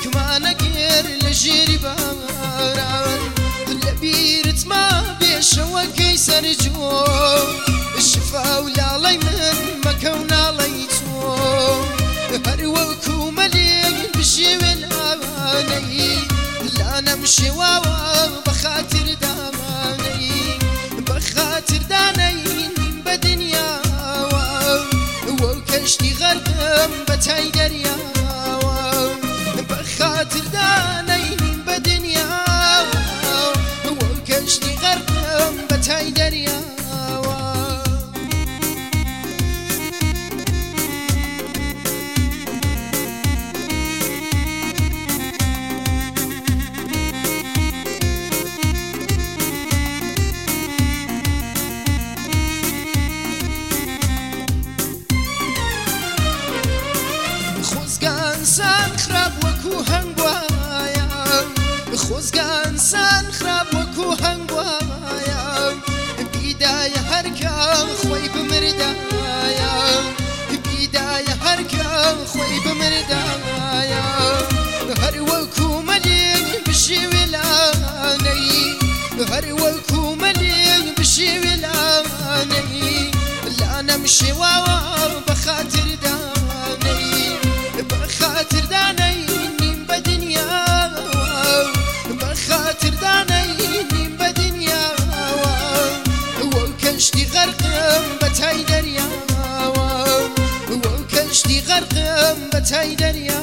كمان غير لجيري باران لبيرت ما بيشوا كيسر جو الشفا ولا لي من مكونا ليتو هروكو مليك بشي والعاني لا نمشي واوا بخاطر داني بخاطر داني بدنيا وكشتي غرقم بتاي دريا بخاطر داني بدنيا وكشتي غرقم بتاي دريا إنسان خراب وكو هنگوايا خوزگا إنسان خراب وكو هنگوايا بداية هركا خوي بمردايا بداية هركا خوي بمردايا هر وكو مليك بشي ولاني هر وكو مليك بشي ولاني لا نمشي واوا بخاطر داني بخاطر داني بدنيا بخاطر داني بدنيا وكشتي غرقم بتاي دريا وكشتي غرقم بتاي دريا